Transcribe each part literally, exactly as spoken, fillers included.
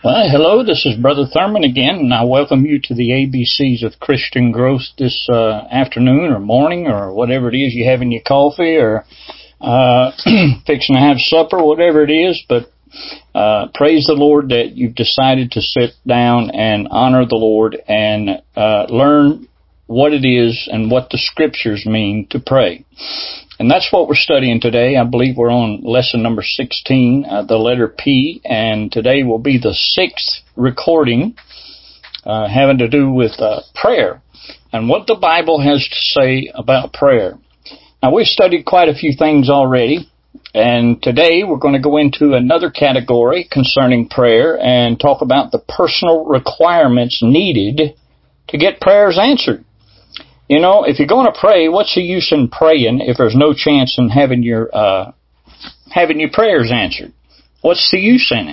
Well, hello, this is Brother Thurman again, and I welcome you to the A B Cs of Christian Growth this uh, afternoon or morning or whatever it is you have in your coffee or uh, fixing to have supper, whatever it is. But uh, praise the Lord that you've decided to sit down and honor the Lord and uh, learn what it is and what the Scriptures mean to pray. And that's what we're studying today. I believe we're on lesson number sixteen, uh, the letter P, and today will be the sixth recording uh, having to do with uh, prayer and what the Bible has to say about prayer. Now, we've studied quite a few things already, and today we're going to go into another category concerning prayer and talk about the personal requirements needed to get prayers answered. You know, if you're going to pray, what's the use in praying if there's no chance in having your uh, having your prayers answered? What's the use in it?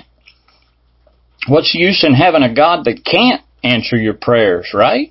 What's the use in having a God that can't answer your prayers, right?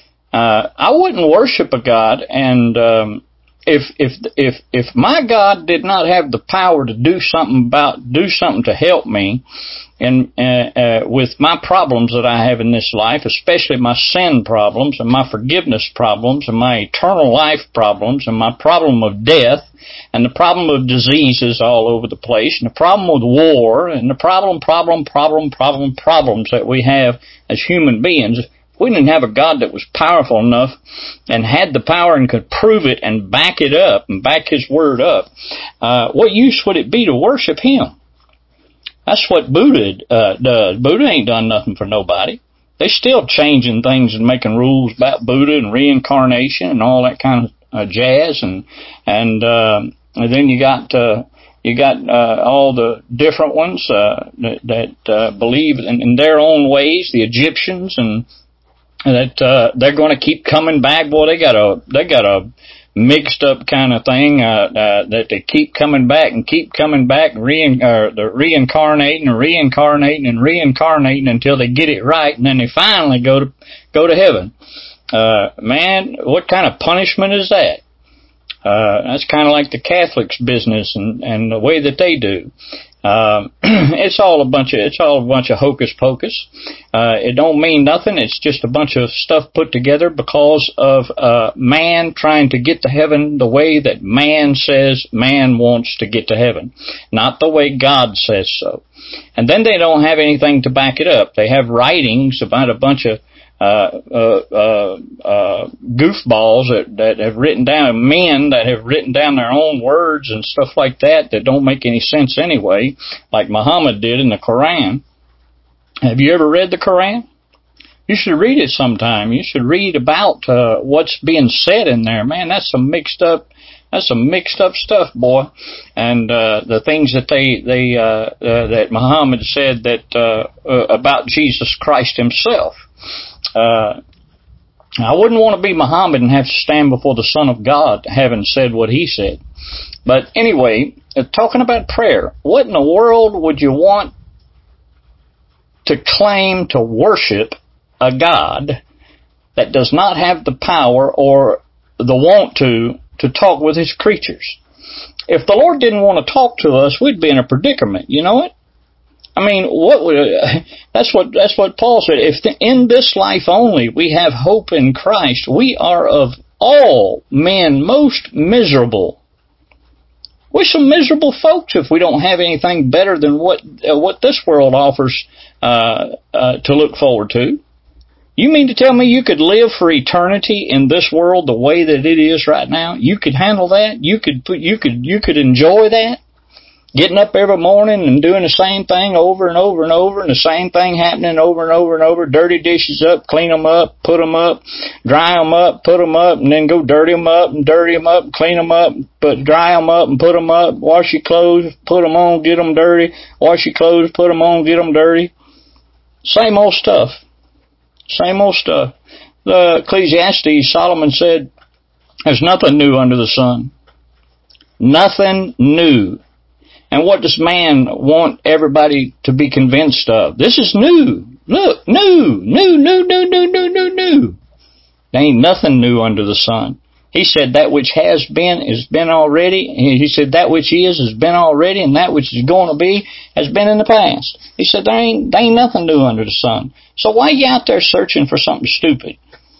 Uh, I wouldn't worship a God, and um, if if if if my God did not have the power to do something about do something to help me, and uh, uh, with my problems that I have in this life, especially my sin problems and my forgiveness problems and my eternal life problems and my problem of death and the problem of diseases all over the place and the problem with war and the problem, problem, problem, problem, problems that we have as human beings, if we didn't have a God that was powerful enough and had the power and could prove it and back it up and back His Word up, uh, what use would it be to worship Him? That's what Buddha uh, does. Buddha ain't done nothing for nobody. They're still changing things and making rules about Buddha and reincarnation and all that kind of uh, jazz. And and, uh, and then you got uh, you got uh, all the different ones uh, that, that uh, believe in, in their own ways. The Egyptians and that uh, they're going to keep coming back. Boy, they got a they got a mixed up kind of thing, uh, uh, that they keep coming back and keep coming back and rein, uh, they're reincarnating and reincarnating and reincarnating until they get it right, and then they finally go to, go to heaven. Uh, man, what kind of punishment is that? Uh, that's kind of like the Catholics' business and, and the way that they do. Um, it's all a bunch of, it's all a bunch of hocus pocus. Uh, it don't mean nothing. It's just a bunch of stuff put together because of, uh, man trying to get to heaven the way that man says man wants to get to heaven, not the way God says so. And then they don't have anything to back it up. They have writings about a bunch of Uh, uh, uh, uh, goofballs that, that have written down, men that have written down their own words and stuff like that that don't make any sense anyway, like Muhammad did in the Quran. Have you ever read the Quran? You should read it sometime. You should read about uh, what's being said in there. Man, that's some mixed up, that's some mixed up stuff, boy. And uh, the things that they they uh, uh, that Muhammad said that uh, uh, about Jesus Christ Himself. Uh, I wouldn't want to be Muhammad and have to stand before the Son of God having said what he said. But anyway, uh, talking about prayer, what in the world would you want to claim to worship a God that does not have the power or the want to to talk with His creatures? If the Lord didn't want to talk to us, we'd be in a predicament. You know it? I mean, what would, uh, that's what, that's what Paul said. If the, in this life only we have hope in Christ, we are of all men most miserable. We're some miserable folks if we don't have anything better than what, uh, what this world offers, uh, uh, to look forward to. You mean to tell me you could live for eternity in this world the way that it is right now? You could handle that? You could put, you could, you could enjoy that? Getting up every morning and doing the same thing over and over and over, and the same thing happening over and over and over. Dirty dishes up, clean them up, put them up, dry them up, put them up, and then go dirty them up and dirty them up, clean them up, but dry them up and put them up. Wash your clothes, put them on, get them dirty. Wash your clothes, put them on, get them dirty. Same old stuff. Same old stuff. The Ecclesiastes, Solomon said, "There's nothing new under the sun." Nothing new. And what does man want everybody to be convinced of? This is new. Look, new, new, new, new, new, new, new, new. There ain't nothing new under the sun. He said that which has been has been already. He said that which is has been already, and that which is going to be has been in the past. He said there ain't, there ain't nothing new under the sun. So why are you out there searching for something stupid?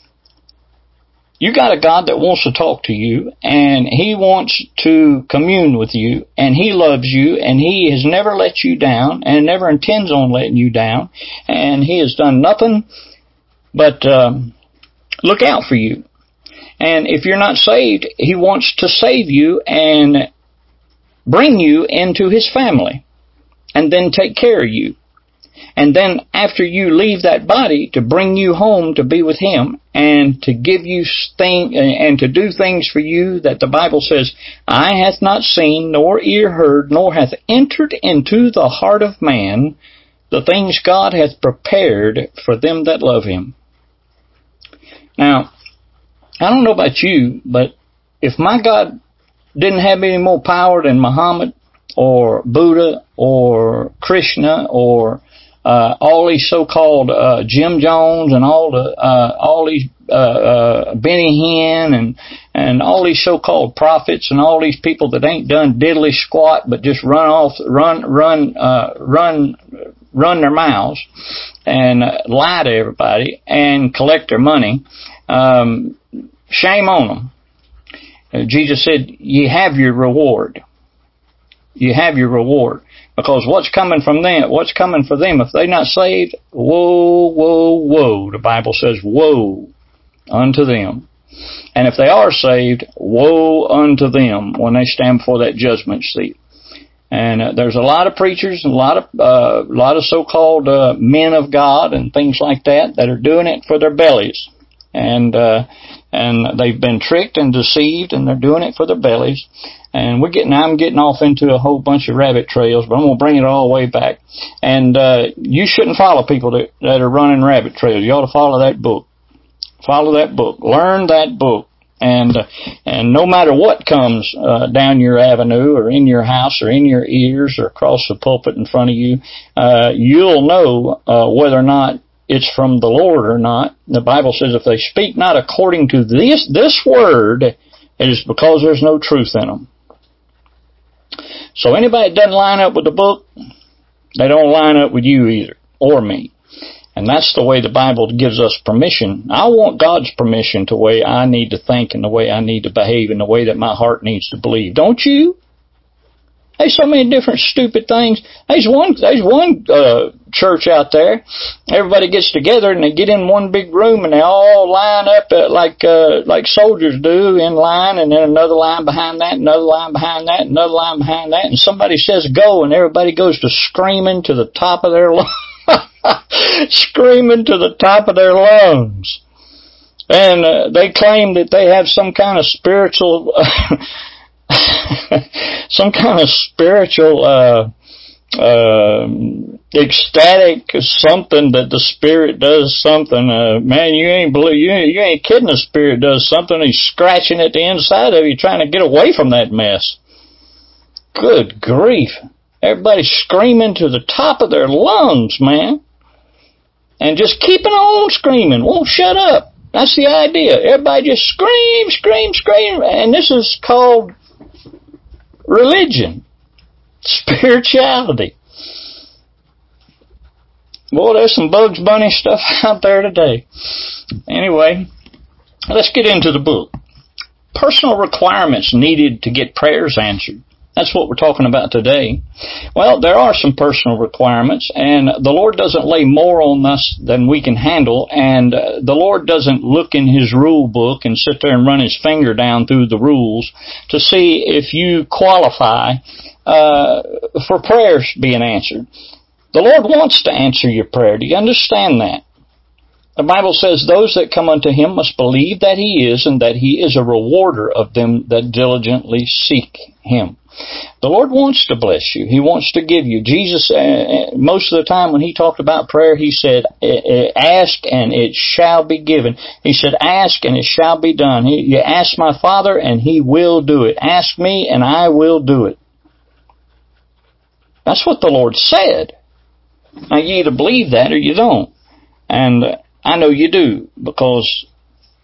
You got a God that wants to talk to you, and He wants to commune with you, and He loves you, and He has never let you down, and never intends on letting you down, and He has done nothing but um, look out for you. And if you're not saved, He wants to save you and bring you into His family, and then take care of you. And then after you leave that body, to bring you home to be with Him, and to give you thing and to do things for you that the Bible says, eye hath not seen, nor ear heard, nor hath entered into the heart of man the things God hath prepared for them that love Him. Now, I don't know about you, but if my God didn't have any more power than Muhammad or Buddha or Krishna or uh, all these so-called uh, Jim Jones and all the uh, all these uh, uh, Benny Hinn and and all these so-called prophets and all these people that ain't done diddly squat but just run off, run, run, uh, run, run their mouths and uh, lie to everybody and collect their money. Um, Shame on them. Uh, Jesus said, you have your reward. You have your reward. Because what's coming from them, what's coming for them, if they're not saved, woe, woe, woe. The Bible says, woe unto them. And if they are saved, woe unto them when they stand before that judgment seat. And uh, there's a lot of preachers and a lot of, uh, a lot of so-called uh, men of God and things like that that are doing it for their bellies. And, uh, and they've been tricked and deceived, and they're doing it for their bellies. And we're getting, I'm getting off into a whole bunch of rabbit trails, but I'm going to bring it all the way back. And, uh, you shouldn't follow people that, that are running rabbit trails. You ought to follow that book. Follow that book. Learn that book. And, uh, and no matter what comes, uh, down your avenue or in your house or in your ears or across the pulpit in front of you, uh, you'll know, uh, whether or not it's from the Lord or not. The Bible says if they speak not according to this this word, it is because there's no truth in them. So anybody that doesn't line up with the book, they don't line up with you either, or me. And that's the way the Bible gives us permission. I want God's permission to the way I need to think and the way I need to behave and the way that my heart needs to believe. Don't you? There's so many different stupid things. There's one, there's one, uh, church out there. Everybody gets together and they get in one big room and they all line up uh, like, uh, like soldiers do in line, and then another line behind that, another line behind that, another line behind that, and somebody says go and everybody goes to screaming to the top of their lungs. Screaming to the top of their lungs. And uh, they claim that they have some kind of spiritual, some kind of spiritual, uh, uh, ecstatic something that the Spirit does something. Uh, man, you ain't believe, you ain't, you ain't kidding. The Spirit does something. He's scratching at the inside of you, trying to get away from that mess. Good grief. Everybody's screaming to the top of their lungs, man. And just keeping on screaming. Won't shut up. That's the idea. Everybody just scream, scream, scream. And this is called religion. Spirituality. Boy, there's some Bugs Bunny stuff out there today. Anyway, let's get into the book. Personal requirements needed to get prayers answered. That's what we're talking about today. Well, there are some personal requirements, and the Lord doesn't lay more on us than we can handle, and uh, the Lord doesn't look in His rule book and sit there and run His finger down through the rules to see if you qualify uh, for prayers being answered. The Lord wants to answer your prayer. Do you understand that? The Bible says those that come unto Him must believe that He is, and that He is a rewarder of them that diligently seek Him. The Lord wants to bless you. He wants to give you. Jesus, uh, most of the time when He talked about prayer, He said, ask and it shall be given. He said, ask and it shall be done. He, you ask my Father and He will do it. Ask me and I will do it. That's what the Lord said. Now you either believe that or you don't. And uh, I know you do, because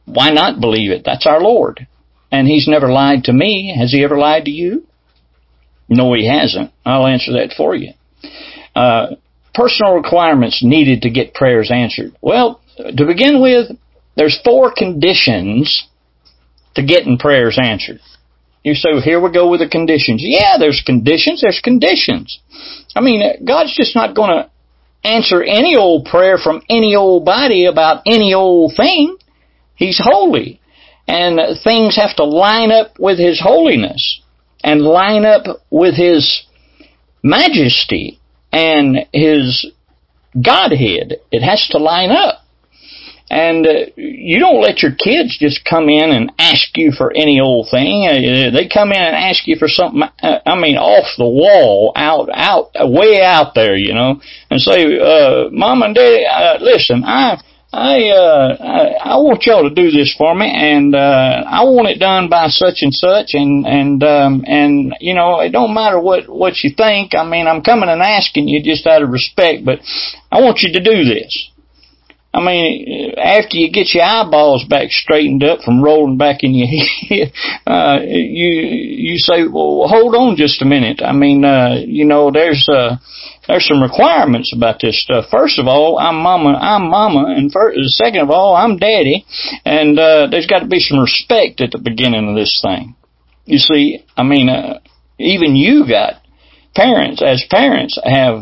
why not believe it? That's our Lord. And He's never lied to me. Has He ever lied to you? No, He hasn't. I'll answer that for you. Uh, personal requirements needed to get prayers answered. Well, to begin with, there's four conditions to getting prayers answered. You say, well, here we go with the conditions. Yeah, there's conditions. There's conditions. I mean, God's just not going to answer any old prayer from any old body about any old thing. He's holy. And things have to line up with His holiness and line up with His majesty and His Godhead. It has to line up. And uh, you don't let your kids just come in and ask you for any old thing. Uh, they come in and ask you for something, uh, I mean, off the wall, out, out, way out there, you know, and say, uh, Mom and Daddy, uh, listen, I, I, uh, I, I want y'all to do this for me, and, uh, I want it done by such and such, and, and, um, and, you know, it don't matter what, what you think. I mean, I'm coming and asking you just out of respect, but I want you to do this. I mean, after you get your eyeballs back straightened up from rolling back in your head, uh, you, you say, well, hold on just a minute. I mean, uh, you know, there's, uh, there's some requirements about this stuff. First of all, I'm mama, I'm mama, and first, second of all, I'm daddy, and, uh, there's got to be some respect at the beginning of this thing. You see, I mean, uh, even you got parents, as parents, have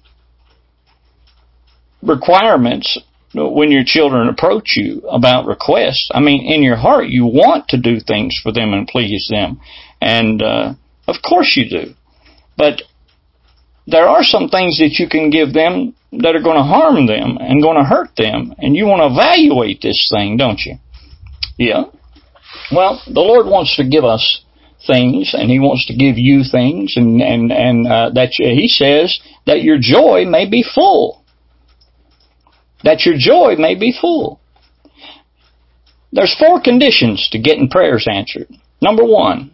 requirements when your children approach you about requests. I mean, in your heart, you want to do things for them and please them. And, uh, of course you do. But there are some things that you can give them that are going to harm them and going to hurt them. And you want to evaluate this thing, don't you? Yeah. Well, the Lord wants to give us things, and He wants to give you things, and, and, and, uh, that you, He says that your joy may be full. That your joy may be full. There's four conditions to getting prayers answered. Number one,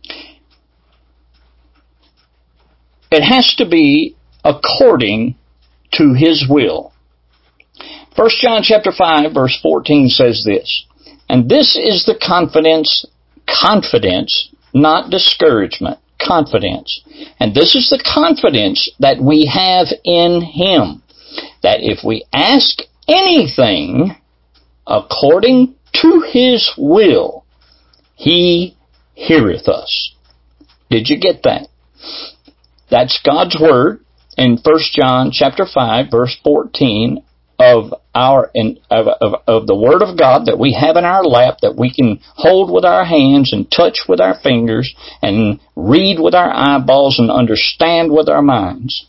it has to be according to His will. First John chapter five verse fourteen says this, and this is the confidence, confidence, not discouragement, confidence. And this is the confidence that we have in Him, that if we ask anything according to His will, He heareth us. Did you get that? That's God's Word in First John chapter five verse fourteen of our in, of, of, of the Word of God that we have in our lap, that we can hold with our hands and touch with our fingers and read with our eyeballs and understand with our minds.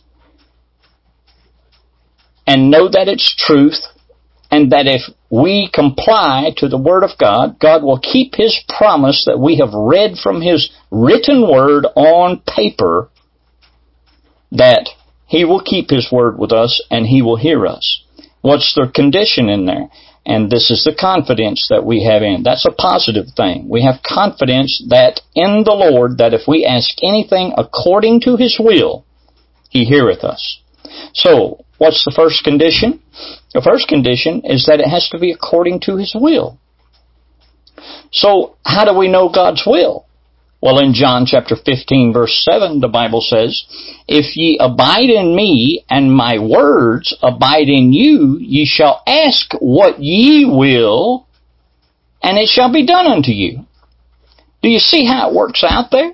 And know that it's truth, and that if we comply to the Word of God, God will keep His promise that we have read from His written Word on paper, that He will keep His Word with us and He will hear us. What's the condition in there? And this is the confidence that we have in. That's a positive thing. We have confidence that in the Lord, that if we ask anything according to His will, He heareth us. So, what's the first condition? The first condition is that it has to be according to His will. So, how do we know God's will? Well, in John chapter fifteen verse seven, the Bible says, if ye abide in me, and my words abide in you, ye shall ask what ye will, and it shall be done unto you. Do you see how it works out there?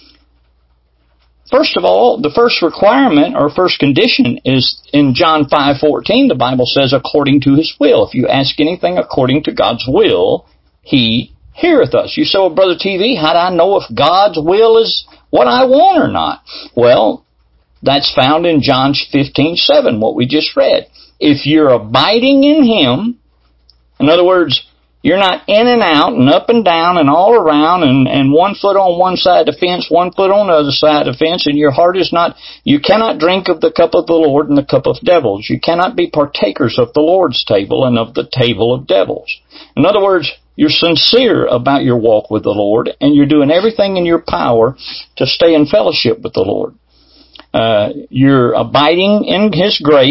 First of all, the first requirement or first condition is in John five fourteen. The Bible says, according to His will. If you ask anything according to God's will, He heareth us. You say, well, Brother T V, how do I know if God's will is what I want or not? Well, that's found in John fifteen seven, what we just read. If you're abiding in Him, in other words, you're not in and out and up and down and all around and, and one foot on one side of the fence, one foot on the other side of the fence, and your heart is not, you cannot drink of the cup of the Lord and the cup of devils. You cannot be partakers of the Lord's table and of the table of devils. In other words, you're sincere about your walk with the Lord, and you're doing everything in your power to stay in fellowship with the Lord. Uh, you're abiding in His grace,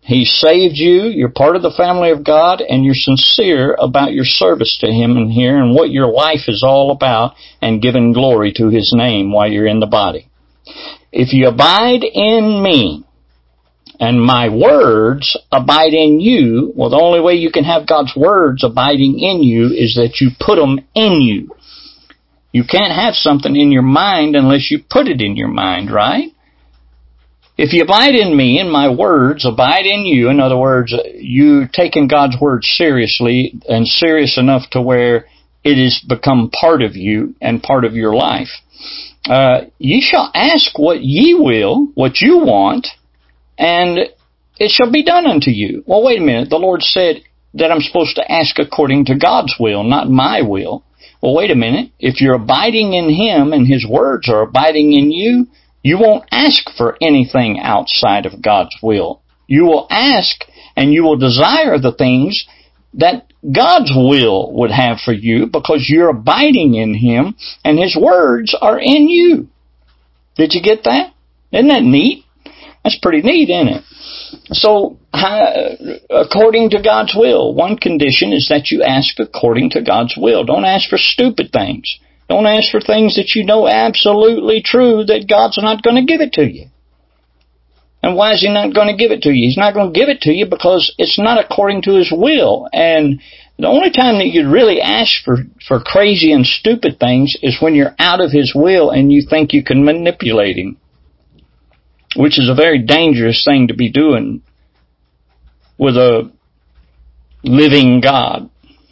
He saved you, you're part of the family of God, and you're sincere about your service to Him in here and what your life is all about and giving glory to His name while you're in the body. If you abide in me, and my words abide in you, well, the only way you can have God's words abiding in you is that you put them in you. You can't have something in your mind unless you put it in your mind, right? If you abide in me and my words abide in you, in other words, you taking God's word seriously and serious enough to where it has become part of you and part of your life. Uh, ye shall ask what ye will, what you want, and it shall be done unto you. Well, wait a minute. The Lord said that I'm supposed to ask according to God's will, not my will. Well, wait a minute. If you're abiding in Him and His words are abiding in you, you won't ask for anything outside of God's will. You will ask and you will desire the things that God's will would have for you because you're abiding in Him and His words are in you. Did you get that? Isn't that neat? That's pretty neat, isn't it? So, uh, according to God's will, one condition is that you ask according to God's will. Don't ask for stupid things. Don't ask for things that you know absolutely true that God's not going to give it to you. And why is He not going to give it to you? He's not going to give it to you because it's not according to His will. And the only time that you'd really ask for, for crazy and stupid things is when you're out of His will and you think you can manipulate Him, which is a very dangerous thing to be doing with a living God,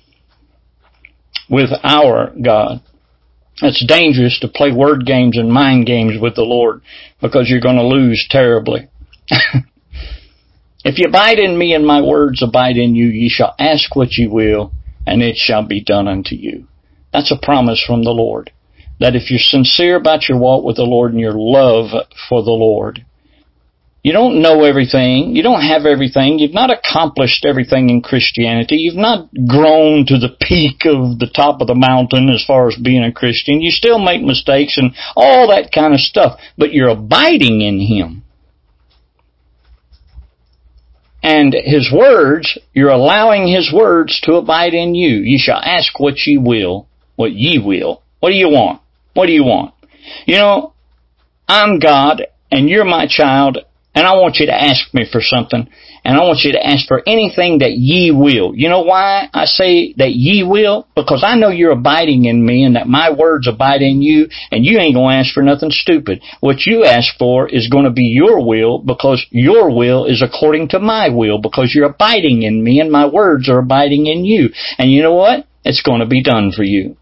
with our God. It's dangerous to play word games and mind games with the Lord because you're going to lose terribly. If you abide in me and my words abide in you, ye shall ask what ye will, and it shall be done unto you. That's a promise from the Lord. That if you're sincere about your walk with the Lord and your love for the Lord, you don't know everything. You don't have everything. You've not accomplished everything in Christianity. You've not grown to the peak of the top of the mountain as far as being a Christian. You still make mistakes and all that kind of stuff. But you're abiding in Him. And His words, you're allowing His words to abide in you. Ye shall ask what ye will, what ye will. What do you want? What do you want? You know, I'm God and you're my child, and I want you to ask me for something, and I want you to ask for anything that ye will. You know why I say that ye will? Because I know you're abiding in me and that my words abide in you, and you ain't going to ask for nothing stupid. What you ask for is going to be your will because your will is according to my will because you're abiding in me and my words are abiding in you. And you know what? It's going to be done for you.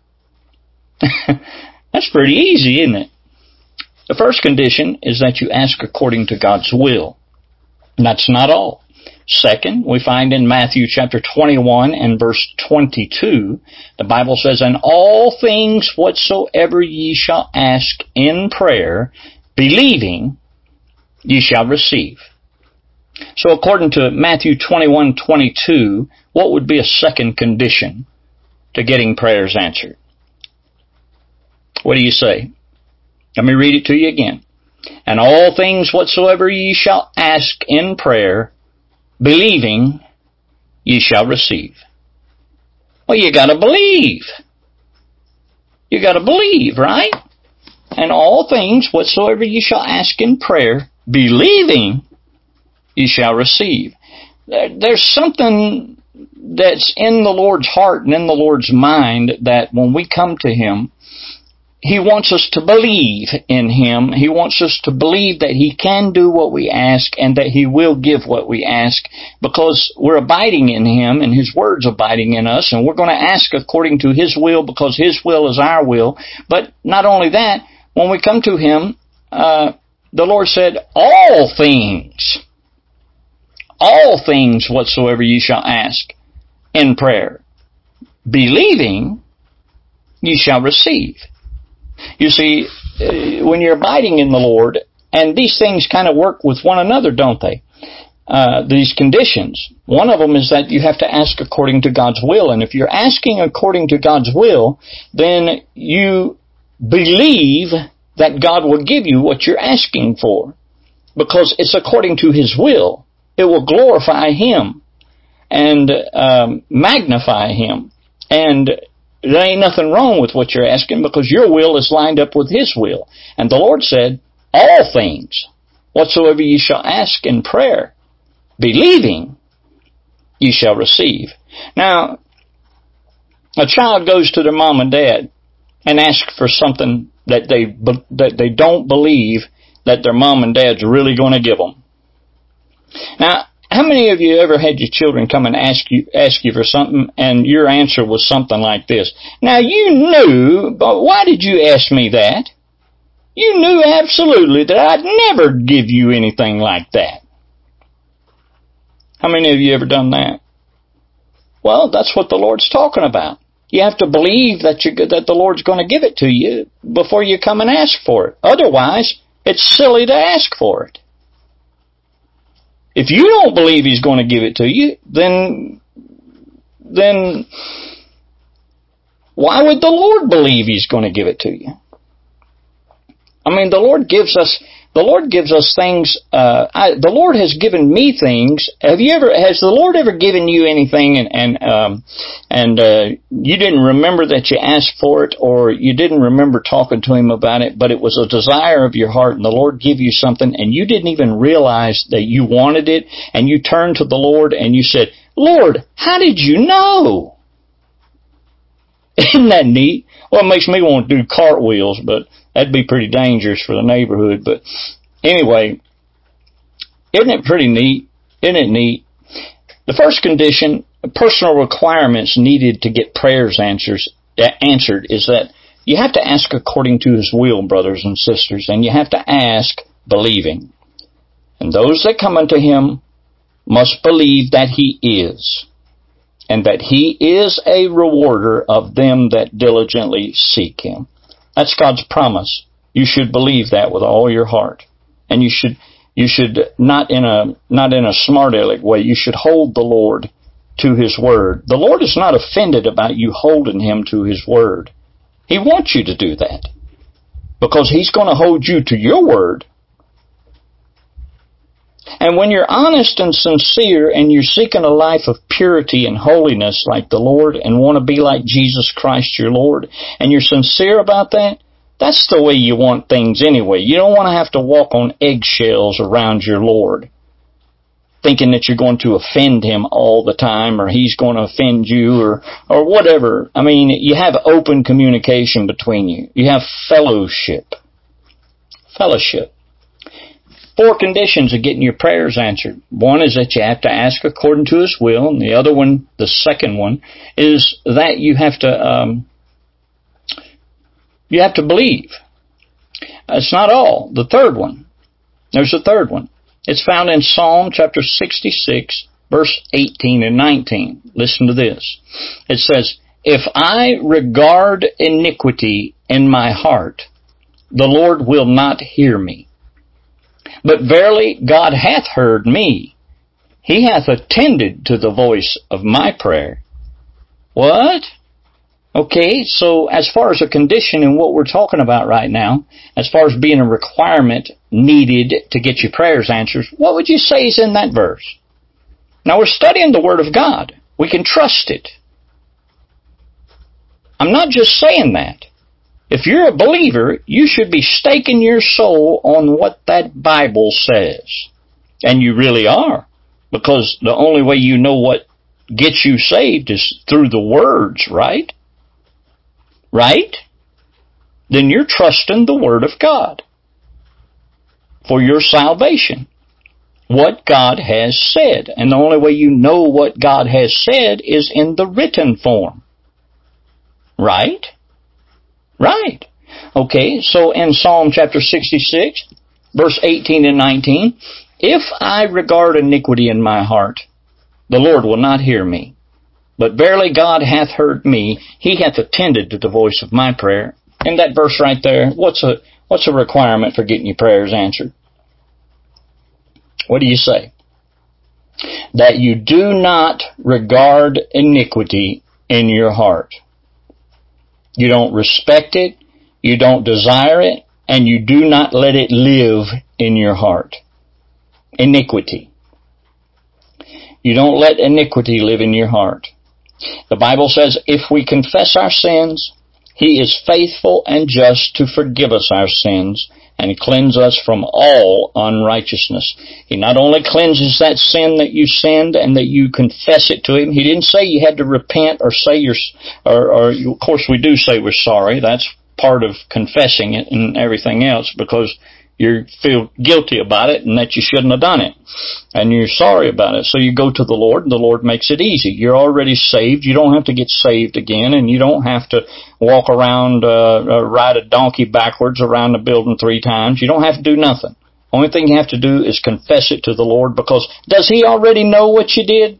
That's pretty easy, isn't it? The first condition is that you ask according to God's will. And that's not all. Second, we find in Matthew chapter twenty-one and verse twenty-two, the Bible says, "And all things whatsoever ye shall ask in prayer, believing, ye shall receive." So according to Matthew twenty-one twenty-two, what would be a second condition to getting prayers answered? What do you say? Let me read it to you again. "And all things whatsoever ye shall ask in prayer, believing, ye shall receive." Well, you gotta believe. You gotta believe, right? "And all things whatsoever ye shall ask in prayer, believing, ye shall receive." There's something that's in the Lord's heart and in the Lord's mind that when we come to Him, He wants us to believe in Him. He wants us to believe that He can do what we ask and that He will give what we ask because we're abiding in Him and His Word's abiding in us, and we're going to ask according to His will because His will is our will. But not only that, when we come to Him, uh, the Lord said, all things, all things whatsoever ye shall ask in prayer, believing, ye shall receive. You see, when you're abiding in the Lord, and these things kind of work with one another, don't they? Uh, these conditions. One of them is that you have to ask according to God's will. And if you're asking according to God's will, then you believe that God will give you what you're asking for. Because it's according to His will. It will glorify Him and um, magnify Him. And there ain't nothing wrong with what you're asking because your will is lined up with His will. And the Lord said, all things, whatsoever ye shall ask in prayer, believing, ye shall receive. Now, a child goes to their mom and dad and asks for something that they that they don't believe that their mom and dad's really going to give them. Now, how many of you ever had your children come and ask you ask you for something and your answer was something like this? Now, you knew, but why did you ask me that? You knew absolutely that I'd never give you anything like that. How many of you ever done that? Well, that's what the Lord's talking about. You have to believe that you that the Lord's going to give it to you before you come and ask for it. Otherwise, it's silly to ask for it. If you don't believe He's going to give it to you, then, then why would the Lord believe He's going to give it to you? I mean, the Lord gives us, the Lord gives us things, uh, I, the Lord has given me things. Have you ever, has the Lord ever given you anything and, and, um, and, uh, you didn't remember that you asked for it or you didn't remember talking to Him about it, but it was a desire of your heart and the Lord gave you something and you didn't even realize that you wanted it and you turned to the Lord and you said, Lord, how did you know? Isn't that neat? Well, it makes me want to do cartwheels, but that'd be pretty dangerous for the neighborhood. But anyway, isn't it pretty neat? Isn't it neat? The first condition, personal requirements needed to get prayers answers, answered is that you have to ask according to His will, brothers and sisters, and you have to ask believing. And those that come unto Him must believe that He is, and that He is a rewarder of them that diligently seek Him. That's God's promise. You should believe that with all your heart. And you should, you should not in a, not in a smart aleck way, you should hold the Lord to His word. The Lord is not offended about you holding Him to His word. He wants you to do that. Because He's going to hold you to your word. And when you're honest and sincere and you're seeking a life of purity and holiness like the Lord and want to be like Jesus Christ your Lord, and you're sincere about that, that's the way you want things anyway. You don't want to have to walk on eggshells around your Lord, thinking that you're going to offend Him all the time or He's going to offend you or, or whatever. I mean, you have open communication between you. You have fellowship. Fellowship. Four conditions of getting your prayers answered. One is that you have to ask according to His will, and the other one, the second one, is that you have to um, you have to believe. It's not all. The third one, there's a third one. It's found in Psalm chapter sixty-six, verse eighteen and nineteen. Listen to this. It says, "If I regard iniquity in my heart, the Lord will not hear me. But verily God hath heard me. He hath attended to the voice of my prayer." What? Okay, so as far as a condition in what we're talking about right now, as far as being a requirement needed to get your prayers answered, what would you say is in that verse? Now we're studying the Word of God. We can trust it. I'm not just saying that. If you're a believer, you should be staking your soul on what that Bible says. And you really are. Because the only way you know what gets you saved is through the words, right? Right? Then you're trusting the Word of God for your salvation. What God has said. And the only way you know what God has said is in the written form. Right? Right. Okay, so in Psalm chapter sixty-six, verse eighteen and nineteen, "If I regard iniquity in my heart, the Lord will not hear me. But verily God hath heard me. He hath attended to the voice of my prayer." In that verse right there, what's a, what's a requirement for getting your prayers answered? What do you say? That you do not regard iniquity in your heart. You don't respect it, you don't desire it, and you do not let it live in your heart. Iniquity. You don't let iniquity live in your heart. The Bible says if we confess our sins, He is faithful and just to forgive us our sins and cleanse us from all unrighteousness. He not only cleanses that sin that you sinned and that you confess it to Him. He didn't say you had to repent or say you're, or, or of course we do say we're sorry. That's part of confessing it and everything else, because you feel guilty about it and that you shouldn't have done it. And you're sorry about it. So you go to the Lord and the Lord makes it easy. You're already saved. You don't have to get saved again, and you don't have to walk around, uh, uh, ride a donkey backwards around the building three times. You don't have to do nothing. Only thing you have to do is confess it to the Lord, because does He already know what you did?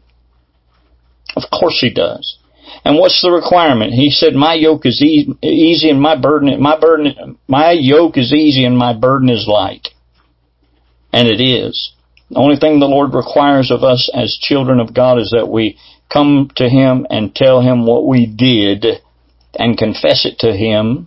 Of course He does. And what's the requirement? He said, my yoke is e- easy and my burden, my burden, my yoke is easy and my burden is light. And it is. The only thing the Lord requires of us as children of God is that we come to Him and tell Him what we did and confess it to Him.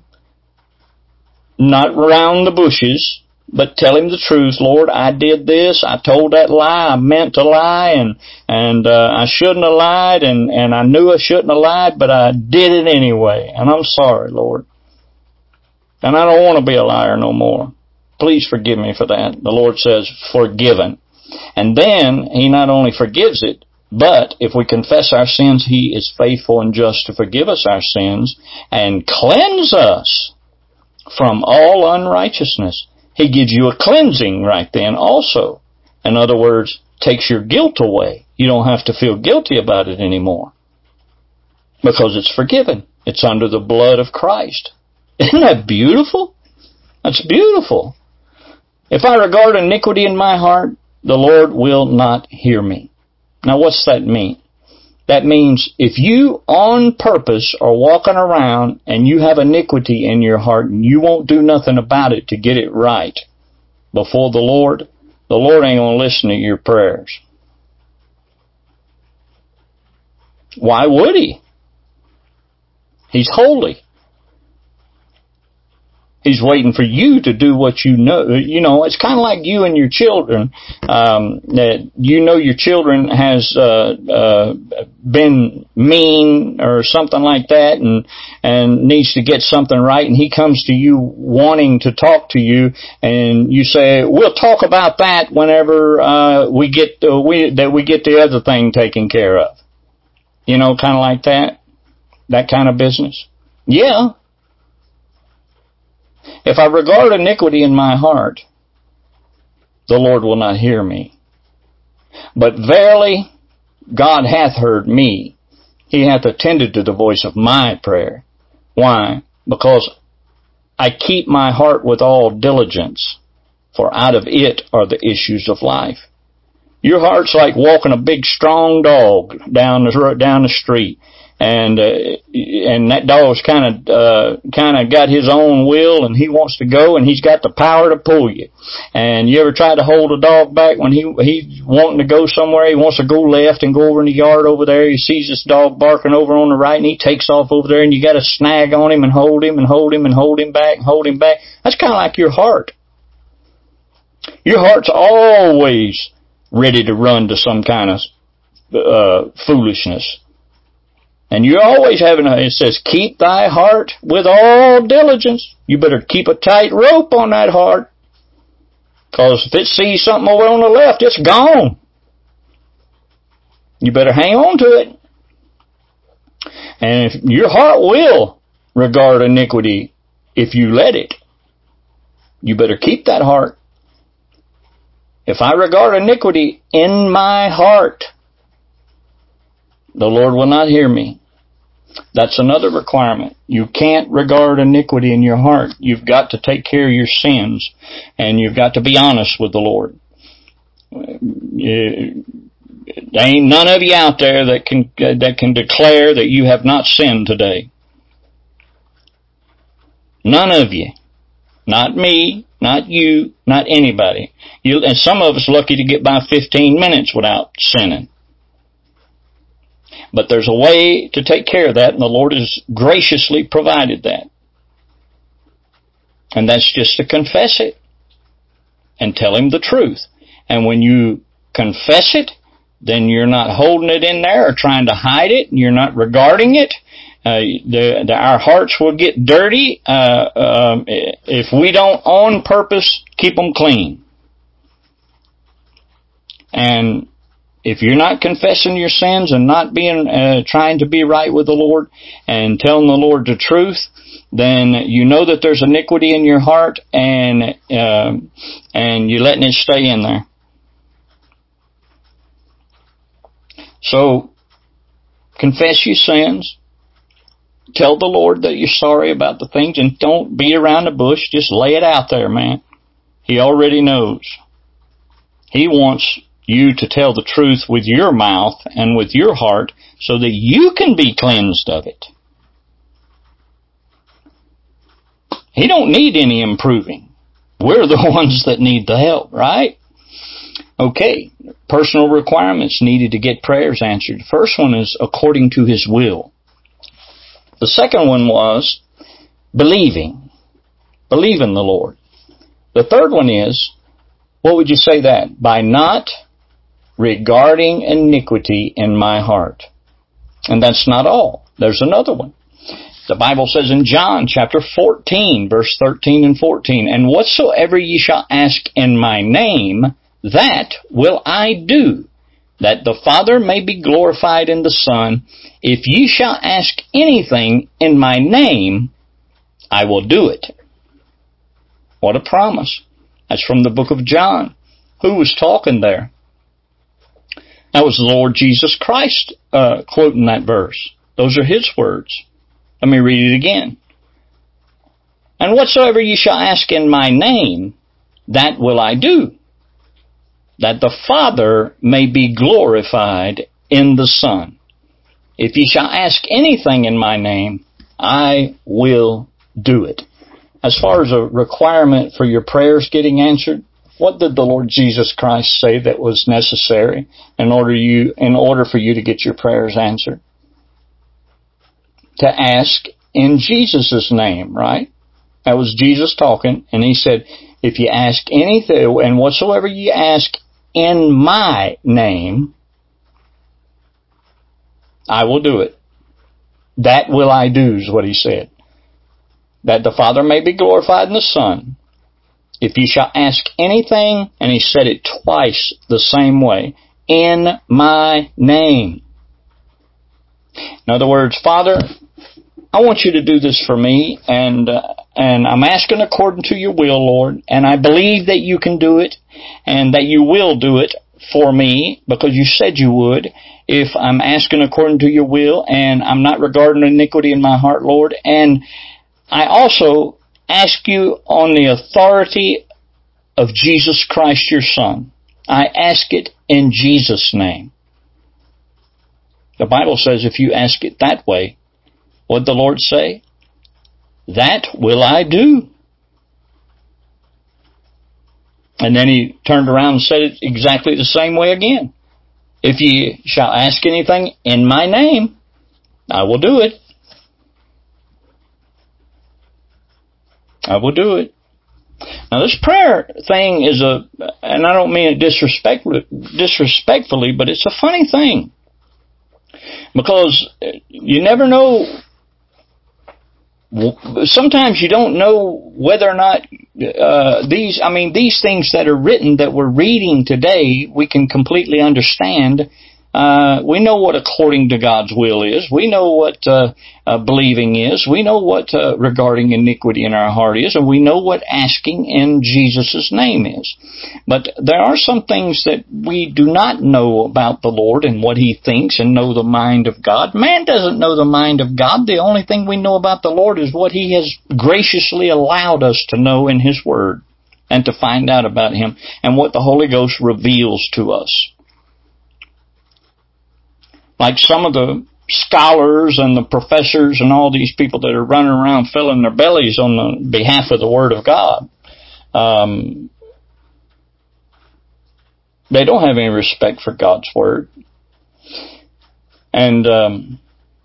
Not around the bushes, but tell Him the truth. Lord, I did this. I told that lie. I meant to lie, and and uh, I shouldn't have lied, and, and I knew I shouldn't have lied, but I did it anyway. And I'm sorry, Lord. And I don't want to be a liar no more. Please forgive me for that. The Lord says, forgiven. And then He not only forgives it, but if we confess our sins, He is faithful and just to forgive us our sins and cleanse us from all unrighteousness. He gives you a cleansing right then also. In other words, takes your guilt away. You don't have to feel guilty about it anymore, because it's forgiven. It's under the blood of Christ. Isn't that beautiful? That's beautiful. If I regard iniquity in my heart, the Lord will not hear me. Now what's that mean? That means if you on purpose are walking around and you have iniquity in your heart and you won't do nothing about it to get it right before the Lord, the Lord ain't going to listen to your prayers. Why would He? He's holy. He's waiting for you to do what you know. You know, it's kind of like you and your children. Um, that you know your children has uh, uh, been mean or something like that, and and needs to get something right. And he comes to you wanting to talk to you, and you say, "We'll talk about that whenever uh, we get uh, we that we get the other thing taken care of." You know, kind of like that, that kind of business. Yeah. If I regard iniquity in my heart, the Lord will not hear me. But verily, God hath heard me. He hath attended to the voice of my prayer. Why? Because I keep my heart with all diligence, for out of it are the issues of life. Your heart's like walking a big, strong dog down the down the street. And, uh, and that dog's kind of, uh, kind of got his own will, and he wants to go, and he's got the power to pull you. And you ever try to hold a dog back when he, he's wanting to go somewhere? He wants to go left and go over in the yard over there. He sees this dog barking over on the right, and he takes off over there, and you got to snag on him and hold him and hold him and hold him back and hold him back. That's kind of like your heart. Your heart's always ready to run to some kind of, uh, foolishness. And you're always having a, it says, keep thy heart with all diligence. You better keep a tight rope on that heart. Because if it sees something over on the left, it's gone. You better hang on to it. And if, your heart will regard iniquity if you let it. You better keep that heart. If I regard iniquity in my heart, the Lord will not hear me. That's another requirement. You can't regard iniquity in your heart. You've got to take care of your sins, and you've got to be honest with the Lord. There ain't none of you out there that can that can declare that you have not sinned today. None of you. Not me, not you, not anybody. You, and some of us lucky to get by fifteen minutes without sinning. But there's a way to take care of that, and the Lord has graciously provided that. And that's just to confess it and tell Him the truth. And when you confess it, then you're not holding it in there or trying to hide it. You're not regarding it. Uh, the, the, our hearts will get dirty uh, um, if we don't, on purpose, keep them clean. And if you're not confessing your sins and not being uh, trying to be right with the Lord and telling the Lord the truth, then you know that there's iniquity in your heart, and uh, and you're letting it stay in there. So, confess your sins. Tell the Lord that you're sorry about the things, and don't beat around the bush. Just lay it out there, man. He already knows. He wants you to tell the truth with your mouth and with your heart so that you can be cleansed of it. He don't need any improving. We're the ones that need the help, right? Okay, personal requirements needed to get prayers answered. The first one is according to His will. The second one was believing. Believe in the Lord. The third one is, what would you say that? By not regarding iniquity in my heart. And that's not all. There's another one. The Bible says in John chapter fourteen, verse thirteen and fourteen, and whatsoever ye shall ask in my name, that will I do, that the Father may be glorified in the Son. If ye shall ask anything in my name, I will do it. What a promise. That's from the book of John. Who was talking there? That was the Lord Jesus Christ uh, quoting that verse. Those are His words. Let me read it again. And whatsoever ye shall ask in my name, that will I do, that the Father may be glorified in the Son. If ye shall ask anything in my name, I will do it. As far as a requirement for your prayers getting answered, what did the Lord Jesus Christ say that was necessary in order you in order for you to get your prayers answered? To ask in Jesus' name, right? That was Jesus talking, and He said, if you ask anything, and whatsoever you ask in my name, I will do it. That will I do, is what He said. That the Father may be glorified in the Son. If ye shall ask anything, and He said it twice the same way, in my name. In other words, Father, I want you to do this for me, and uh, and I'm asking according to your will, Lord, and I believe that you can do it, and that you will do it for me, because you said you would, if I'm asking according to your will, and I'm not regarding iniquity in my heart, Lord. And I also ask you on the authority of Jesus Christ, your Son. I ask it in Jesus' name. The Bible says if you ask it that way, what did the Lord say? That will I do. And then He turned around and said it exactly the same way again. If ye shall ask anything in my name, I will do it. I will do it. Now this prayer thing is a, and I don't mean it disrespect, disrespectfully, but it's a funny thing. Because you never know, sometimes you don't know whether or not uh, these, I mean, these things that are written that we're reading today, we can completely understand. Uh, we know what according to God's will is. We know what uh, uh, believing is. We know what uh, regarding iniquity in our heart is. And we know what asking in Jesus' name is. But there are some things that we do not know about the Lord and what He thinks and know the mind of God. Man doesn't know the mind of God. The only thing we know about the Lord is what He has graciously allowed us to know in His Word and to find out about Him and what the Holy Ghost reveals to us. Like some of the scholars and the professors and all these people that are running around filling their bellies on the behalf of the Word of God, um, they don't have any respect for God's Word. And um,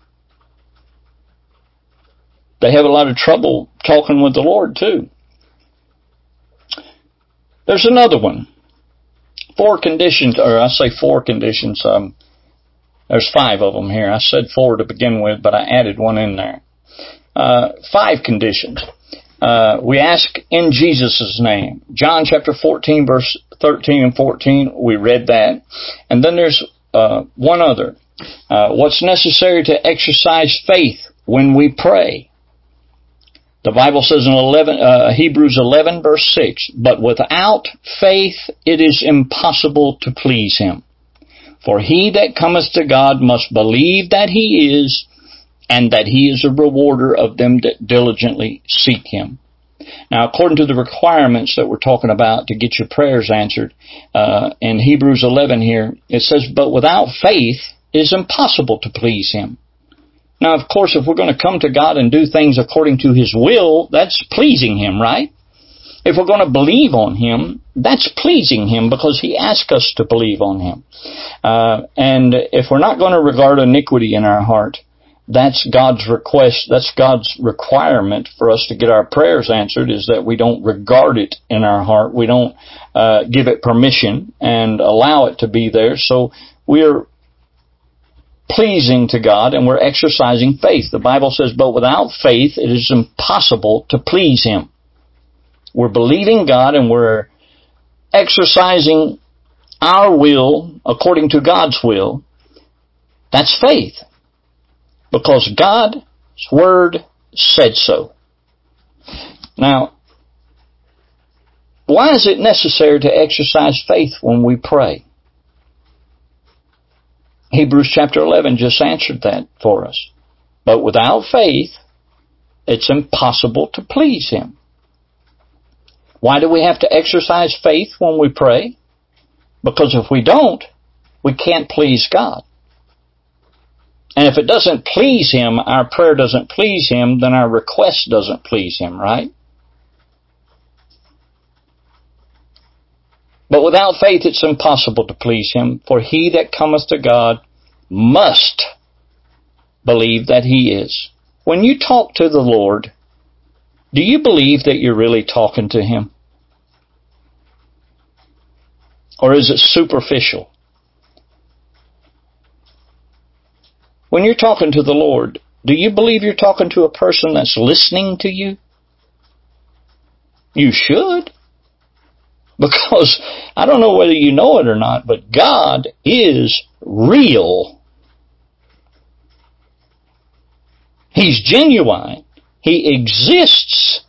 they have a lot of trouble talking with the Lord too. There's another one. four conditions, or I say four conditions. Um, there's five of them here. I said four to begin with, but I added one in there. Uh, five conditions. Uh, we ask in Jesus' name. John chapter fourteen, verse thirteen and fourteen, we read that. And then there's uh, one other. Uh, what's necessary to exercise faith when we pray? The Bible says in eleven, uh, Hebrews eleven, verse six, but without faith it is impossible to please Him. For he that cometh to God must believe that He is, and that He is a rewarder of them that diligently seek Him. Now, according to the requirements that we're talking about to get your prayers answered, uh, in Hebrews eleven here, it says, but without faith it is impossible to please Him. Now, of course, if we're going to come to God and do things according to His will, that's pleasing Him, right? If we're going to believe on Him, that's pleasing Him because He asked us to believe on Him. Uh, and if we're not going to regard iniquity in our heart, that's God's request, that's God's requirement for us to get our prayers answered, is that we don't regard it in our heart. We don't uh, give it permission and allow it to be there. So we're pleasing to God and we're exercising faith. The Bible says, but without faith it is impossible to please Him. We're believing God and we're exercising our will according to God's will. That's faith. Because God's Word said so. Now, why is it necessary to exercise faith when we pray? Hebrews chapter eleven just answered that for us. But without faith, it's impossible to please Him. Why do we have to exercise faith when we pray? Because if we don't, we can't please God. And if it doesn't please Him, our prayer doesn't please Him, then our request doesn't please Him, right? But without faith it's impossible to please Him, for he that cometh to God must believe that He is. When you talk to the Lord, do you believe that you're really talking to Him? Or is it superficial? When you're talking to the Lord, do you believe you're talking to a person that's listening to you? You should. Because, I don't know whether you know it or not, but God is real. He's genuine. He exists.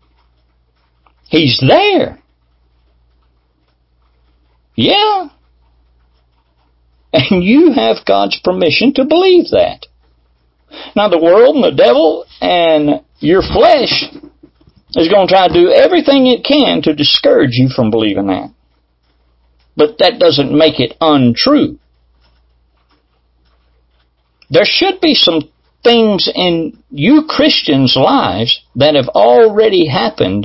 He's there. Yeah. And you have God's permission to believe that. Now the world and the devil and your flesh is going to try to do everything it can to discourage you from believing that. But that doesn't make it untrue. There should be some things in you Christians' lives that have already happened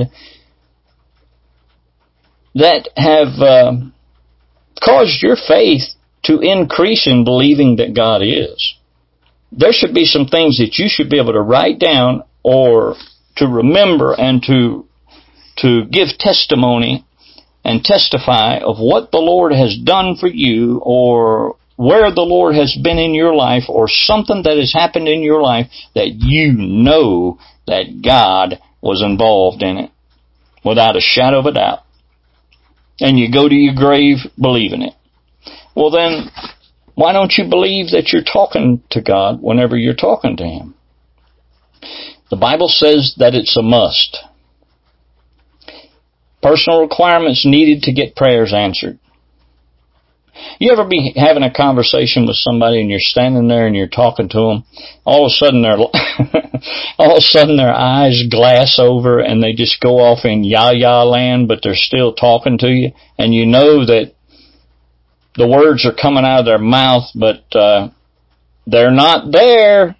that have uh, caused your faith to increase in believing that God is. There should be some things that you should be able to write down or to remember and to to give testimony and testify of what the Lord has done for you, or where the Lord has been in your life, or something that has happened in your life that you know that God was involved in it without a shadow of a doubt. And you go to your grave believing it. Well then, why don't you believe that you're talking to God whenever you're talking to Him? The Bible says that it's a must. Personal requirements needed to get prayers answered. You ever be having a conversation with somebody and you're standing there and you're talking to them, all of a sudden their all of a sudden their eyes glass over and they just go off in yah-yah land, but they're still talking to you, and you know that the words are coming out of their mouth, but uh, they're not there.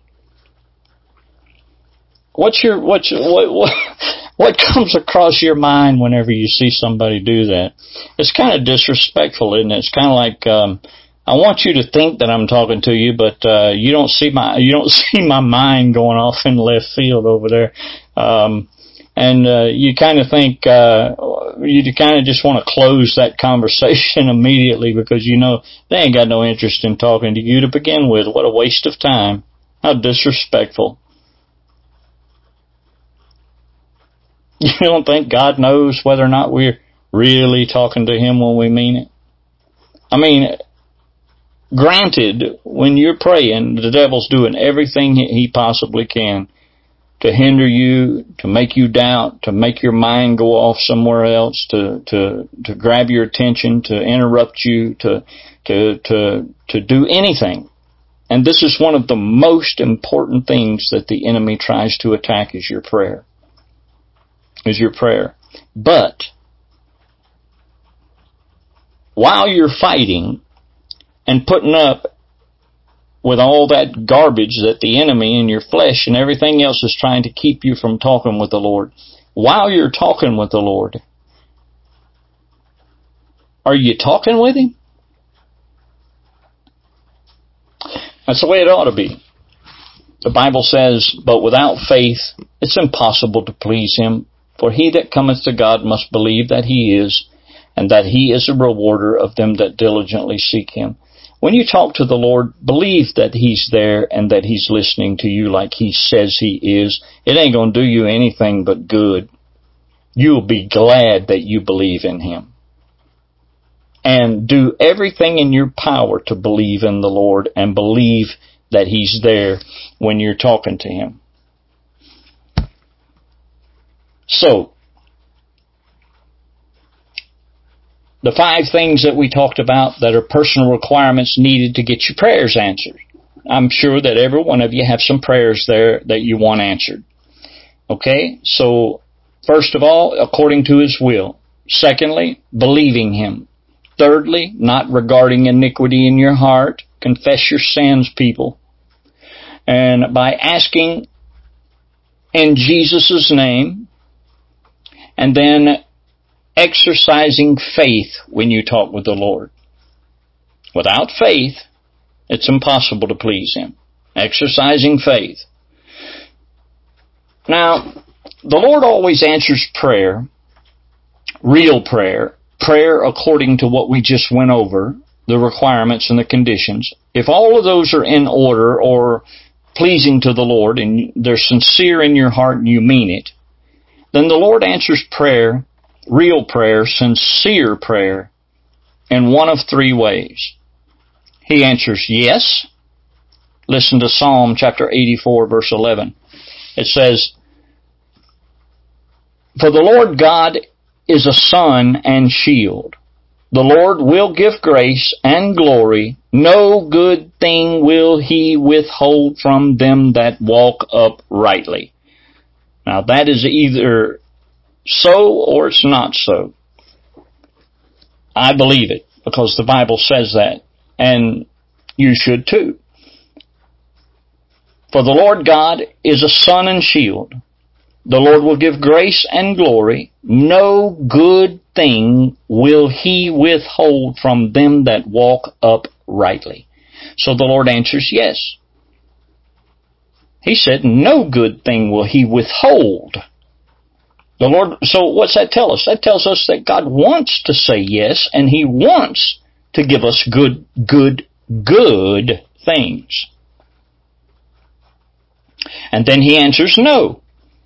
What's your what's your, what what what comes across your mind whenever you see somebody do that? It's kind of disrespectful, isn't it? It's kind of like um, I want you to think that I'm talking to you, but uh, you don't see my you don't see my mind going off in left field over there. Um, And uh, you kind of think, uh, you kind of just want to close that conversation immediately because you know they ain't got no interest in talking to you to begin with. What a waste of time. How disrespectful. You don't think God knows whether or not we're really talking to Him when we mean it? I mean, granted, when you're praying, the devil's doing everything he possibly can to hinder you, to make you doubt, to make your mind go off somewhere else, to to to grab your attention, to interrupt you, to to to to do anything. And this is one of the most important things that the enemy tries to attack is your prayer. Is your prayer. But while you're fighting and putting up with all that garbage that the enemy and your flesh and everything else is trying to keep you from talking with the Lord, while you're talking with the Lord, are you talking with Him? That's the way it ought to be. The Bible says, but without faith it's impossible to please Him. For he that cometh to God must believe that He is, and that He is a rewarder of them that diligently seek Him. When you talk to the Lord, believe that He's there and that He's listening to you like He says He is. It ain't going to do you anything but good. You'll be glad that you believe in Him. And do everything in your power to believe in the Lord and believe that He's there when you're talking to Him. So, the five things that we talked about that are personal requirements needed to get your prayers answered. I'm sure that every one of you have some prayers there that you want answered. Okay? So, first of all, according to His will. Secondly, believing Him. Thirdly, not regarding iniquity in your heart. Confess your sins, people. And by asking in Jesus' name, and then exercising faith when you talk with the Lord. Without faith, it's impossible to please Him. Exercising faith. Now, the Lord always answers prayer, real prayer, prayer according to what we just went over, the requirements and the conditions. If all of those are in order or pleasing to the Lord and they're sincere in your heart and you mean it, then the Lord answers prayer, real prayer, sincere prayer, in one of three ways. He answers yes. Listen to Psalm chapter eighty-four, verse eleven. It says, for the Lord God is a sun and shield. The Lord will give grace and glory. No good thing will He withhold from them that walk uprightly. Now that is either so or it's not so. I believe it because the Bible says that, and you should too. For the Lord God is a sun and shield. The Lord will give grace and glory. No good thing will He withhold from them that walk uprightly. So the Lord answers yes. He said, no good thing will He withhold. The Lord, so what's that tell us? That tells us that God wants to say yes, and He wants to give us good, good, good things. And then He answers no.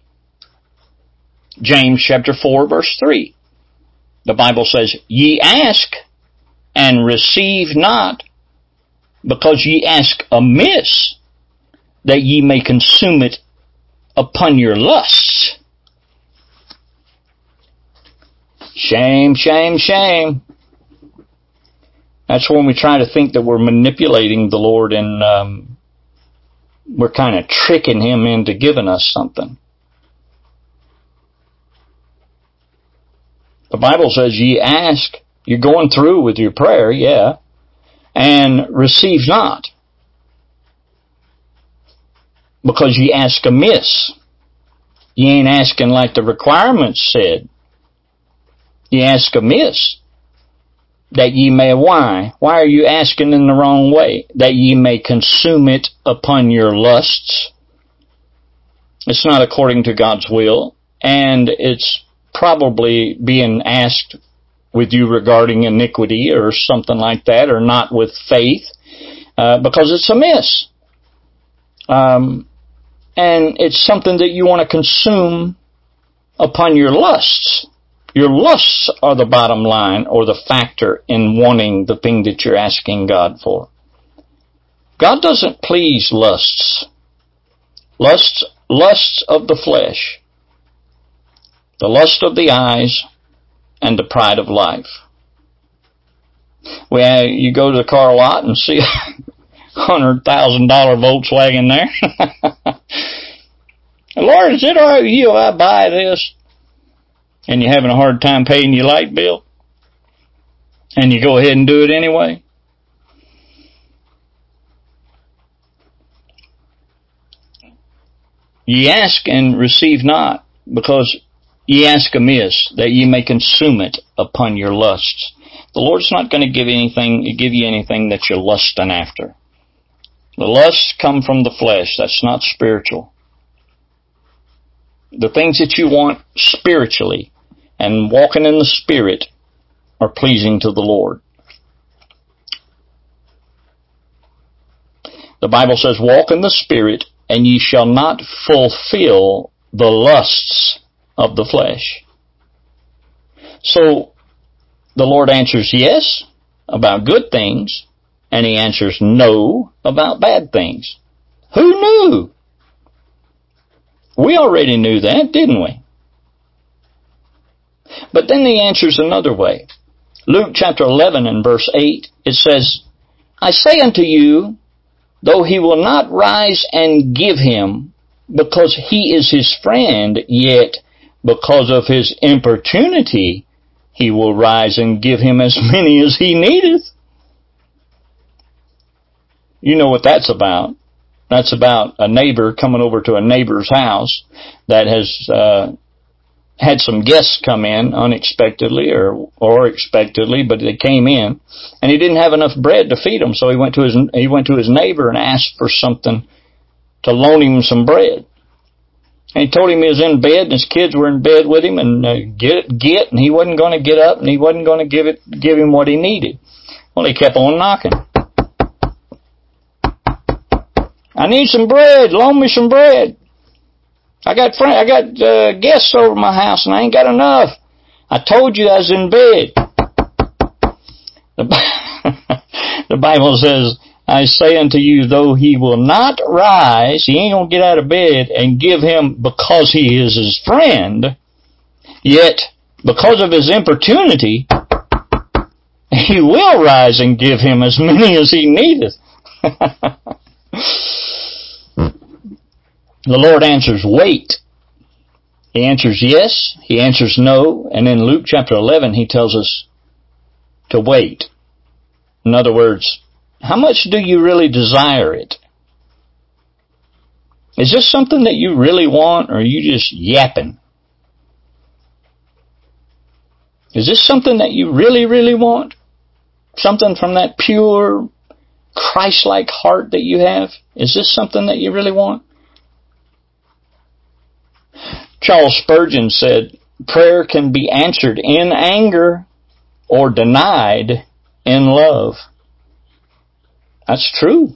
James chapter four, verse three. The Bible says, ye ask and receive not, because ye ask amiss, that ye may consume it upon your lusts. Shame, shame, shame. That's when we try to think that we're manipulating the Lord and um, we're kind of tricking Him into giving us something. The Bible says ye ask, you're going through with your prayer, yeah, and receive not, because ye ask amiss. You ain't asking like the requirements said. You ask amiss, that ye may, why? Why are you asking in the wrong way? That ye may consume it upon your lusts. It's not according to God's will. and it's probably being asked with you regarding iniquity or something like that, or not with faith, uh, because it's amiss. Um, and it's something that you want to consume upon your lusts. Your lusts are the bottom line or the factor in wanting the thing that you're asking God for. God doesn't please lusts. Lusts, lusts of the flesh, the lust of the eyes, and the pride of life. Well, you go to the car lot and see a one hundred thousand dollars Volkswagen there. Lord, is it all right with you if I buy this? And you're having a hard time paying your light bill? And you go ahead and do it anyway? Ye ask and receive not, because ye ask amiss, that ye may consume it upon your lusts. The Lord's not going to give anything, give you anything that you're lusting after. The lusts come from the flesh. That's not spiritual. The things that you want spiritually and walking in the Spirit are pleasing to the Lord. The Bible says, walk in the Spirit, and ye shall not fulfill the lusts of the flesh. So, the Lord answers yes about good things, and He answers no about bad things. Who knew? We already knew that, didn't we? But then He answers another way. Luke chapter eleven and verse eight, it says, I say unto you, though he will not rise and give him, because he is his friend, yet because of his importunity, he will rise and give him as many as he needeth. You know what that's about. That's about a neighbor coming over to a neighbor's house that has uh, had some guests come in unexpectedly or or expectedly, but they came in, and he didn't have enough bread to feed them, so he went to his he went to his neighbor and asked for something to loan him some bread. And he told him he was in bed, and his kids were in bed with him, and uh, get it, get, and he wasn't going to get up, and he wasn't going to give it give him what he needed. Well, he kept on knocking. I need some bread. Loan me some bread. I got friend, I got uh, guests over my house, and I ain't got enough. I told you I was in bed. The, the Bible says, I say unto you, though he will not rise, he ain't going to get out of bed and give him because he is his friend, yet because of his importunity, he will rise and give him as many as he needeth. The Lord answers, wait. He answers yes, He answers no, and in Luke chapter eleven He tells us to wait. In other words, how much do you really desire it? Is this something that you really want, or are you just yapping? Is this something that you really, really want? Something from that pure, Christ-like heart that you have? Is this something that you really want? Charles Spurgeon said, prayer can be answered in anger or denied in love. That's true.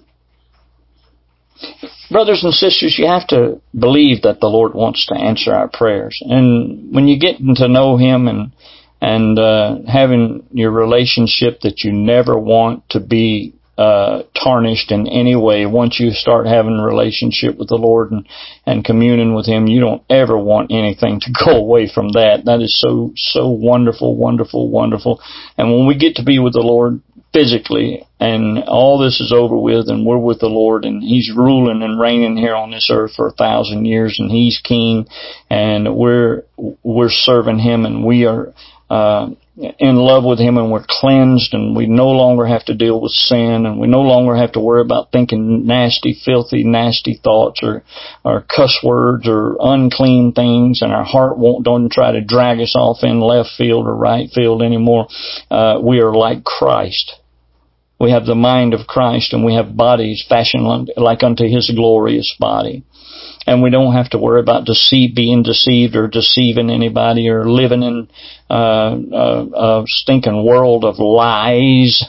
Brothers and sisters, you have to believe that the Lord wants to answer our prayers. And when you get to know Him and and uh, having your relationship that you never want to be uh, tarnished in any way, once you start having a relationship with the Lord and, and communing with Him, you don't ever want anything to go away from that. That is so, so wonderful, wonderful, wonderful. And when we get to be with the Lord physically, and all this is over with, and we're with the Lord, and He's ruling and reigning here on this earth for a thousand years, and He's King, and we're we're serving Him, and we are uh, in love with Him, and we're cleansed, and we no longer have to deal with sin, and we no longer have to worry about thinking nasty, filthy, nasty thoughts, or or cuss words, or unclean things, and our heart won't don't try to drag us off in left field or right field anymore. Uh, we are like Christ. We have the mind of Christ, and we have bodies fashioned like unto His glorious body. And we don't have to worry about deceive, being deceived or deceiving anybody or living in uh, a, a stinking world of lies.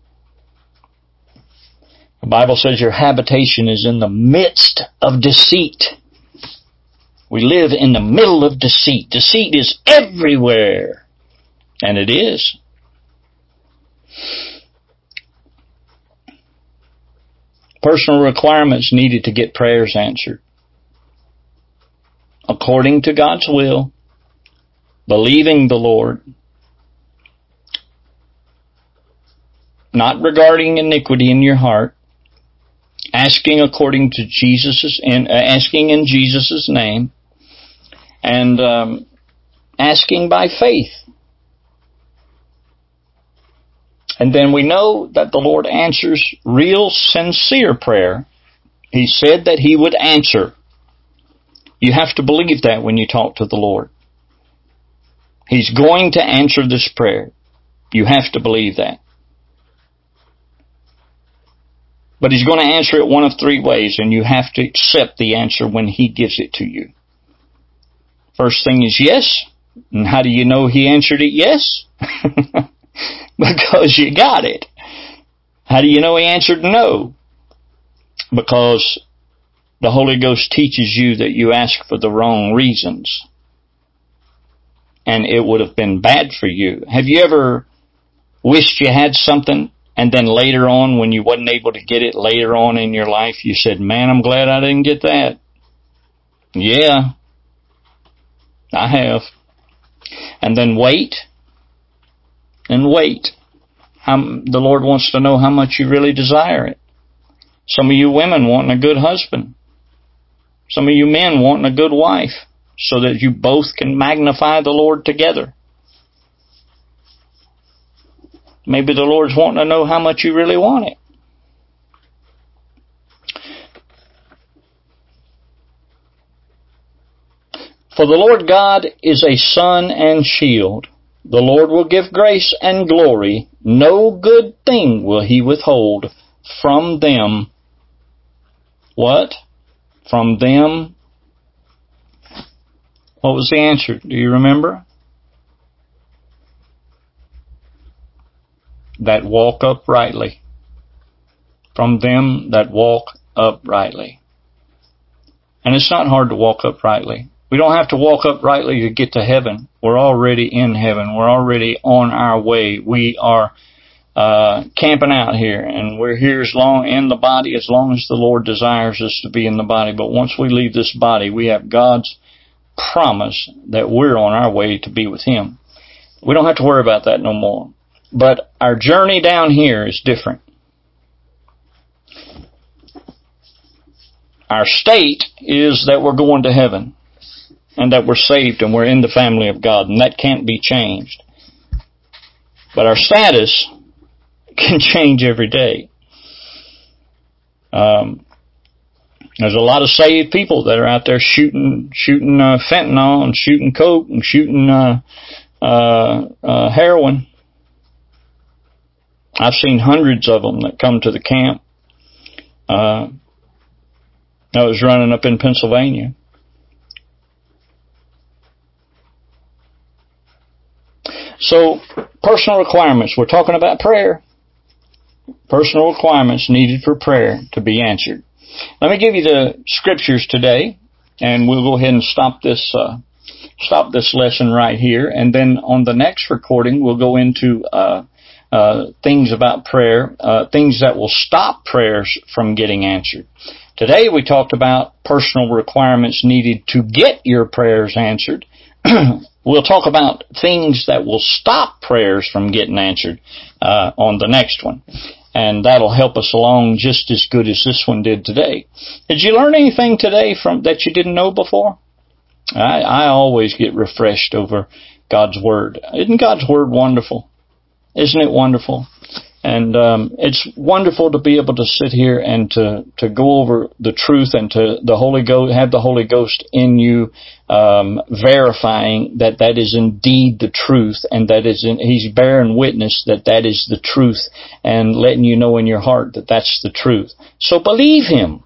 The Bible says your habitation is in the midst of deceit. We live in the middle of deceit. Deceit is everywhere. And it is. Personal requirements needed to get prayers answered. According to God's will, believing the Lord, not regarding iniquity in your heart, asking according to Jesus' and uh, asking in Jesus' name, and um, asking by faith. And then we know that the Lord answers real, sincere prayer. He said that He would answer. You have to believe that when you talk to the Lord. He's going to answer this prayer. You have to believe that. But He's going to answer it one of three ways, and you have to accept the answer when He gives it to you. First thing is yes. And how do you know He answered it yes? Because you got it. How do you know He answered no? Because the Holy Ghost teaches you that you ask for the wrong reasons. And it would have been bad for you. Have you ever wished you had something, and then later on, when you wasn't able to get it later on in your life, you said, man, I'm glad I didn't get that? Yeah, I have. And then wait, and wait. Um, the Lord wants to know how much you really desire it. Some of you women wanting a good husband. Some of you men wanting a good wife, so that you both can magnify the Lord together. Maybe the Lord's wanting to know how much you really want it. For the Lord God is a sun and shield. The Lord will give grace and glory. No good thing will He withhold from them. What? From them. What was the answer? Do you remember? That walk uprightly. From them that walk uprightly. And it's not hard to walk uprightly. We don't have to walk uprightly to get to heaven. We're already in heaven. We're already on our way. We are uh camping out here, and we're here as long in the body as long as the Lord desires us to be in the body. But once we leave this body, we have God's promise that we're on our way to be with Him. We don't have to worry about that no more. But our journey down here is different. Our state is that we're going to heaven, and that we're saved and we're in the family of God, and that can't be changed. But our status can change every day. Um, there's a lot of saved people that are out there shooting, shooting uh, fentanyl and shooting coke and shooting uh, uh, uh, heroin. I've seen hundreds of them that come to the camp. Uh, I was running up in Pennsylvania. So, personal requirements. We're talking about prayer. Personal requirements needed for prayer to be answered. Let me give you the scriptures today, and we'll go ahead and stop this uh, stop this lesson right here. And then on the next recording, we'll go into uh, uh, things about prayer, uh, things that will stop prayers from getting answered. Today we talked about personal requirements needed to get your prayers answered. We'll talk about things that will stop prayers from getting answered uh, on the next one. And that'll help us along just as good as this one did today. Did you learn anything today from that you didn't know before? I, I always get refreshed over God's Word. Isn't God's Word wonderful? Isn't it wonderful? And um, it's wonderful to be able to sit here and to, to go over the truth and to the Holy Ghost, have the Holy Ghost in you, um, verifying that that is indeed the truth, and that is in, He's bearing witness that that is the truth, and letting you know in your heart that that's the truth. So believe Him.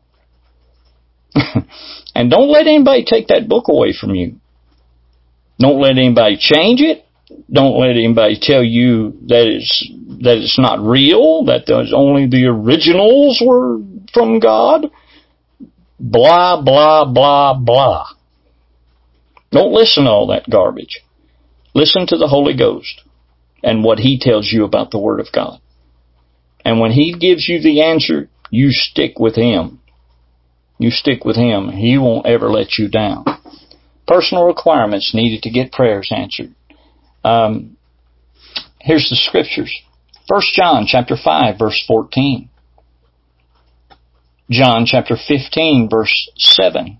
And don't let anybody take that book away from you. Don't let anybody change it. Don't let anybody tell you that it's, that it's not real, that there's only the originals were from God. Blah, blah, blah, blah. Don't listen to all that garbage. Listen to the Holy Ghost and what He tells you about the Word of God. And when He gives you the answer, you stick with Him. You stick with Him. He won't ever let you down. Personal requirements needed to get prayers answered. Um, here's the scriptures. First John chapter five, verse fourteen. John chapter fifteen, verse seven.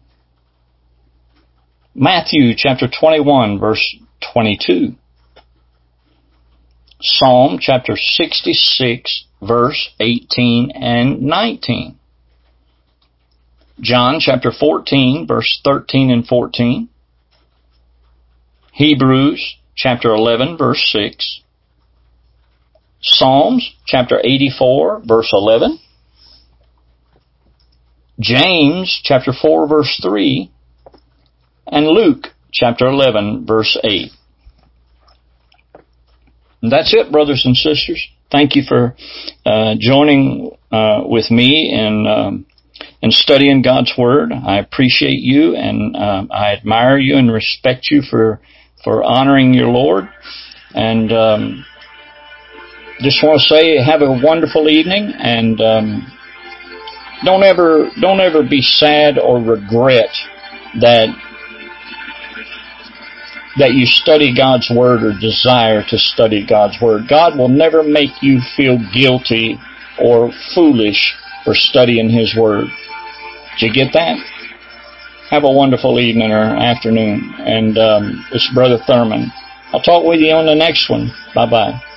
Matthew chapter twenty-one, verse twenty-two. Psalm chapter sixty-six, verse eighteen and nineteen. John chapter fourteen, verse thirteen and fourteen. Hebrews chapter eleven, verse six. Psalms chapter eighty-four, verse eleven. James chapter four, verse three. And Luke chapter eleven, verse eight. And that's it, brothers and sisters. Thank you for uh, joining uh, with me in um, in studying God's Word. I appreciate you, and uh, I admire you and respect you for for honoring your Lord. And um, just want to say, have a wonderful evening, and um, don't ever don't ever be sad or regret that that you study God's Word or desire to study God's Word. God will never make you feel guilty or foolish for studying His Word. Did you get that? Have a wonderful evening or afternoon. And um, it's Brother Thurman. I'll talk with you on the next one. Bye-bye.